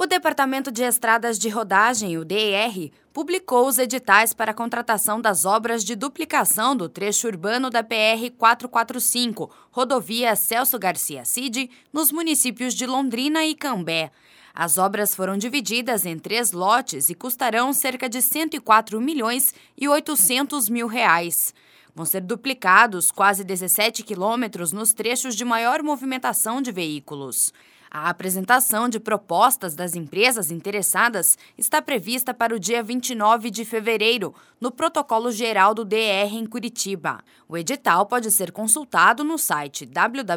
O Departamento de Estradas de Rodagem, o DER, publicou os editais para a contratação das obras de duplicação do trecho urbano da PR-445, rodovia Celso Garcia Cid, nos municípios de Londrina e Cambé. As obras foram divididas em 3 lotes e custarão cerca de R$ 104.800.000. Vão ser duplicados quase 17 quilômetros nos trechos de maior movimentação de veículos. A apresentação de propostas das empresas interessadas está prevista para o dia 29 de fevereiro, no Protocolo Geral do DER em Curitiba. O edital pode ser consultado no site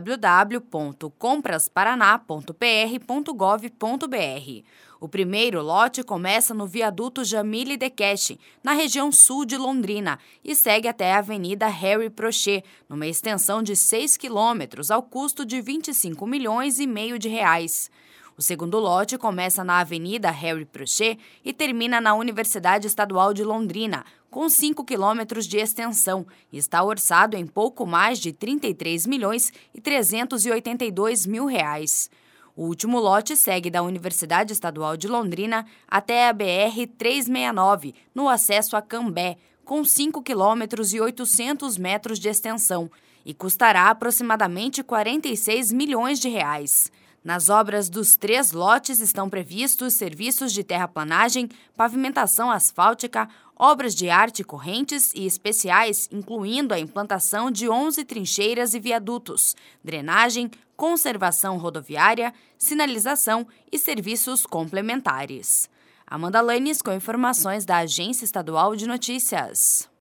www.comprasparaná.pr.gov.br. O primeiro lote começa no viaduto Jamile Dekeche, na região sul de Londrina, e segue até a Avenida Harry Prochet, numa extensão de 6 quilômetros, ao custo de R$ 25,5 milhões. O segundo lote começa na Avenida Harry Prochet e termina na Universidade Estadual de Londrina, com 5 quilômetros de extensão, e está orçado em pouco mais de R$ 33.382.000. O último lote segue da Universidade Estadual de Londrina até a BR-369, no acesso a Cambé, com 5 quilômetros e 800 metros de extensão, e custará aproximadamente R$ 46 milhões. Nas obras dos 3 lotes estão previstos serviços de terraplanagem, pavimentação asfáltica, obras de arte correntes e especiais, incluindo a implantação de 11 trincheiras e viadutos, drenagem, conservação rodoviária, sinalização e serviços complementares. Amanda Lanes com informações da Agência Estadual de Notícias.